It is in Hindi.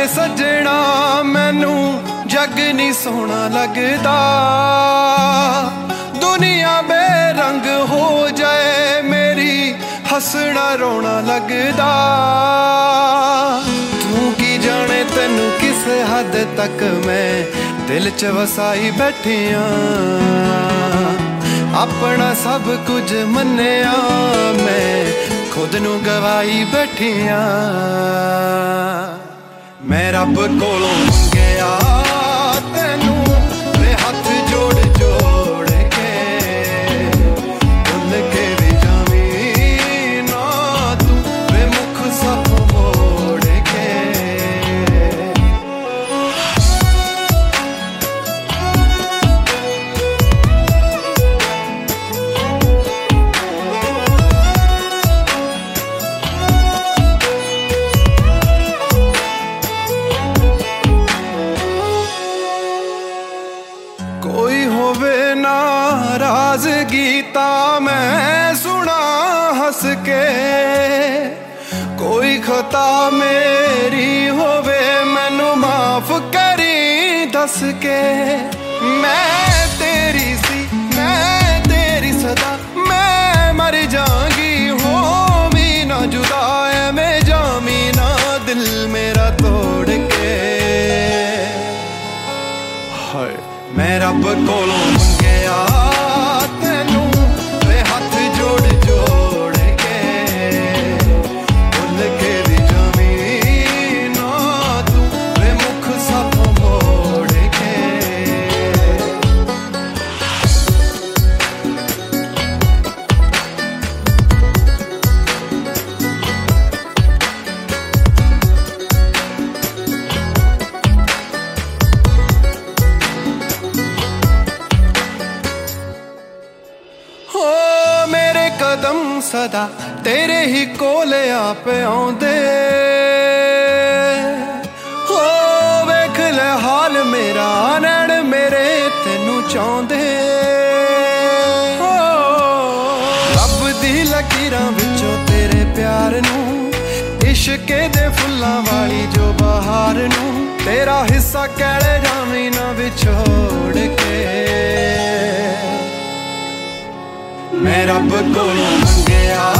सजना मैनू जग नहीं सोहना लगदा। दुनिया बेरंग हो जाए मेरी हसना रोना लगदा। तू की जाने तेनू किस हद तक मैं दिल च वसाई बैठिया। अपना सब कुछ मन्निया मैं खुद नू गवाई बैठिया। मैं रब कोलों मंगया तेनू वे हथ जोड़ जोड़ के। भुल के भी जावी ना तू वे मुख सब मोड़ के। कोई होवे नाराजगी ता मैं सुना हंस के। कोई खता मेरी होवे मैनू माफ करी दस के। मैं तेरी सी मैं तेरी सदा मैं मर जाऊंगी हो भी ना जुदा। मैं जामी ना दिल मेरा तोड़ के। हाय मैं रब कोलों मंगया तेनू वे हथ जोड़ जोड़ के। भुल के भी जावी ना तू वे मुख सब मोड़ के। कदम सदा तेरे ही कोले आप आउंदे। हो वेख ले हाल मेरा नैण मेरे तेनू चाहुंदे। रब दी लकीरां विचों तेरे प्यार नू इश्के दे फुल्लां वाली जो बहार नू। तेरा हिस्सा कैले जावी ना विछोड़ के। मैं रब कोलों मंगया